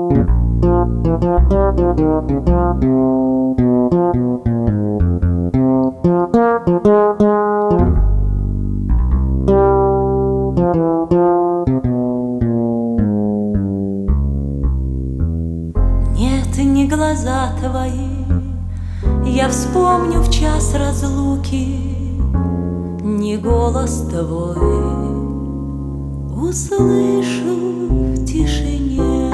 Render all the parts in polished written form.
Нет, не глаза твои, я вспомню в час разлуки, не голос твой услышу в тишине.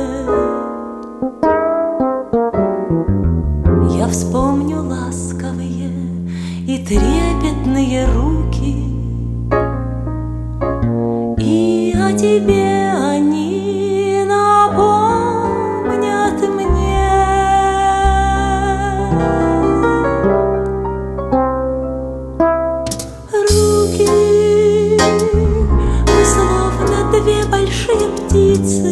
Я вспомню ласковые и трепетные руки, и о тебе они напомнят мне. Руки, вы словно две большие птицы,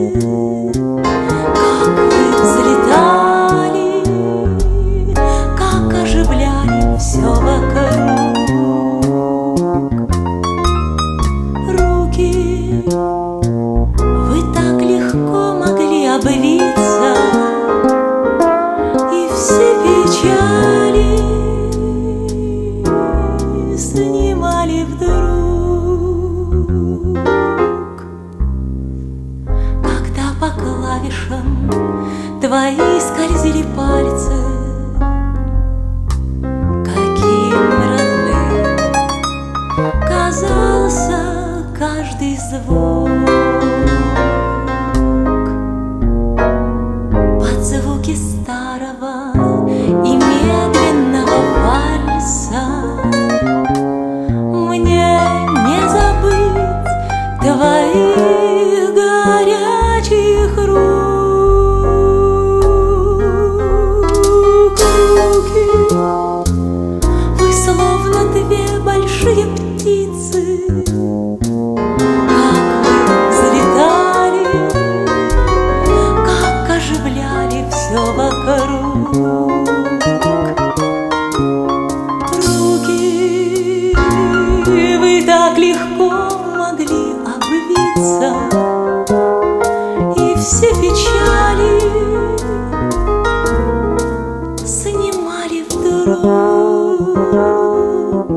как вы взлетали, как оживляли все вокруг. Руки, вы так легко могли обвиться, и все печали снимали вдруг. Когда по клавишам твои скользили пальцы, каким родным казался каждый звук. Под звуки старого и медленного вальса мне не забыть твоих горячих рук. Руки, вы словно две большие птицы, как вы взлетали, как оживляли все вокруг. Руки, вы так легко могли обвиться, и все печали снимали вдруг.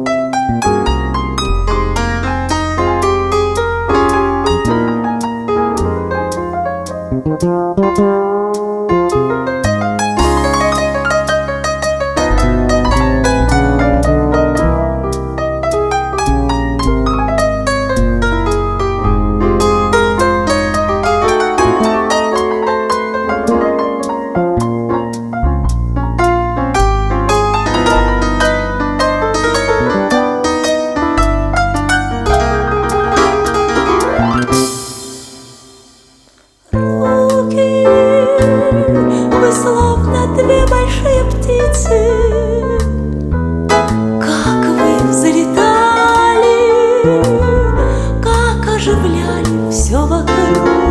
Вы словно две большие птицы, как вы взлетали, как оживляли все вокруг.